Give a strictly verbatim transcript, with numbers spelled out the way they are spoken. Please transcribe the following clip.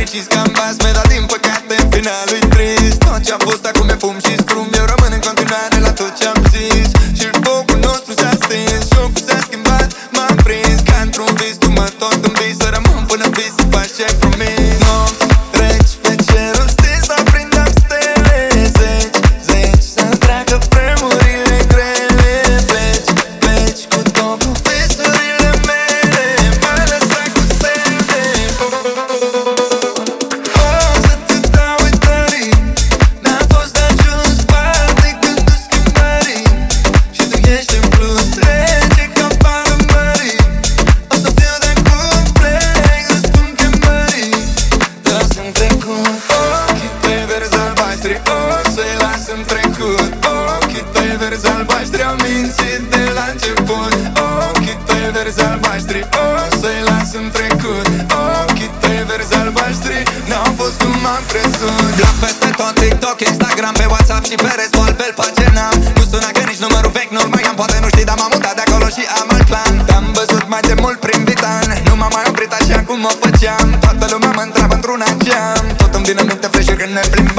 decis că am bas, mi-a dat din păcate, finalul e trist. Tot ce-a fost acum e fum și scrum, eu rămân în continuare la tot ce-am zis. Și focul nostru s-a stins, jocul s-a schimbat, m-am prins ca într-un vis. Tu mă tot învii să rămân până vis, să faci ce-ai promis. Nopți reci pe cerul stins, aprindem stele zeci, zeci, să treacă vremurile grele. Pleci, pleci cu tot cu visurile mele, m-ai lăsat cu semne. O să te dau uitării, n-a fost de ajuns, poate gândul schimbării. Și tu ești în plus, rece ca pară mării. O să fiu de cumplex, răspund chemării. Te las în trecut, ochii tăi verzi albaștri, o să-i las în trecut. Ochii tăi verzi albaștri au mințit de la început. Ochii tăi verzi albaștri, o să-i las în trecut. Ochii tăi verzi albaștri n-au fost cum am crezut. Blog peste tot, TikTok, Instagram, pe WhatsApp și pe restul altfel pagina. Nu sună că nici numărul vechi nu-l mai am, poate nu știi, dar m-am mutat de acolo și am alt plan. Te-am văzut mai de mult prin Vitan, nu m-am mai oprit așa cum o făceam. Toată lumea mă întreabă într-un geam, tot îmi vine în minte fresh când ne plimbam.